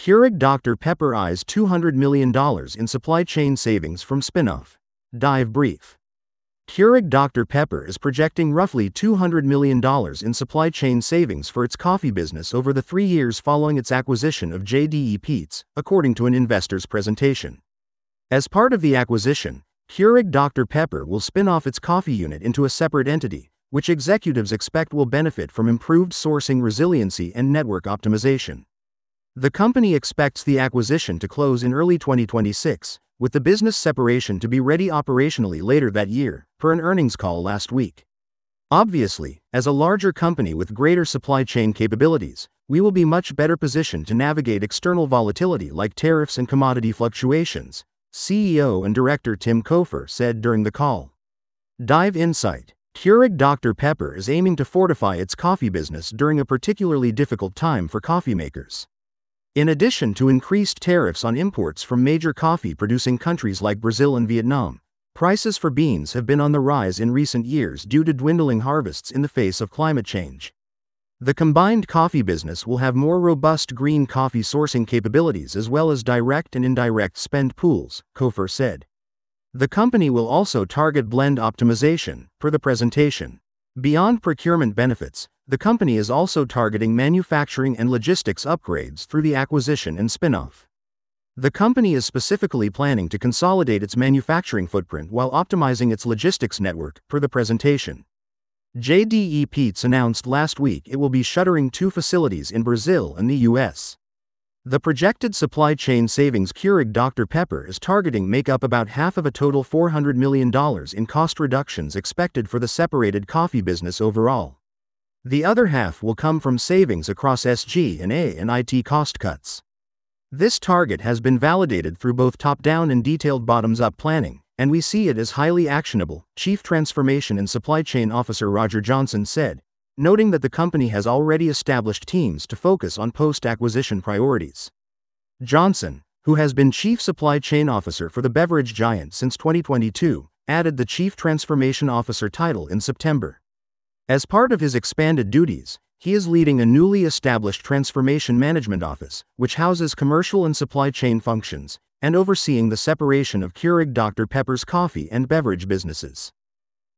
Keurig Dr. Pepper eyes $200 million in supply chain savings from spin-off. Dive brief. Keurig Dr. Pepper is projecting roughly $200 million in supply chain savings for its coffee business over the 3 years following its acquisition of JDE Peet's, according to an investor's presentation. As part of the acquisition, Keurig Dr. Pepper will spin off its coffee unit into a separate entity, which executives expect will benefit from improved sourcing resiliency and network optimization. The company expects the acquisition to close in early 2026, with the business separation to be ready operationally later that year, per an earnings call last week. Obviously, as a larger company with greater supply chain capabilities, we will be much better positioned to navigate external volatility like tariffs and commodity fluctuations, CEO and Director Tim Cofer said during the call. Dive insight. Keurig Dr. Pepper is aiming to fortify its coffee business during a particularly difficult time for coffee makers. In addition to increased tariffs on imports from major coffee-producing countries like Brazil and Vietnam, prices for beans have been on the rise in recent years due to dwindling harvests in the face of climate change. The combined coffee business will have more robust green coffee sourcing capabilities as well as direct and indirect spend pools, Cofer said. The company will also target blend optimization, per the presentation. Beyond procurement benefits, the company is also targeting manufacturing and logistics upgrades through the acquisition and spin-off. The company is specifically planning to consolidate its manufacturing footprint while optimizing its logistics network, per the presentation. JDE Peet's announced last week it will be shuttering 2 facilities in Brazil and the US. The projected supply chain savings Keurig Dr. Pepper is targeting make up about half of a total $400 million in cost reductions expected for the separated coffee business overall. The other half will come from savings across SG&A and IT cost cuts. This target has been validated through both top-down and detailed bottoms-up planning, and we see it as highly actionable, Chief Transformation and Supply Chain Officer Roger Johnson said, noting that the company has already established teams to focus on post-acquisition priorities. Johnson, who has been Chief Supply Chain Officer for the beverage giant since 2022, added the Chief Transformation Officer title in September. As part of his expanded duties, he is leading a newly established Transformation Management Office, which houses commercial and supply chain functions, and overseeing the separation of Keurig Dr. Pepper's coffee and beverage businesses.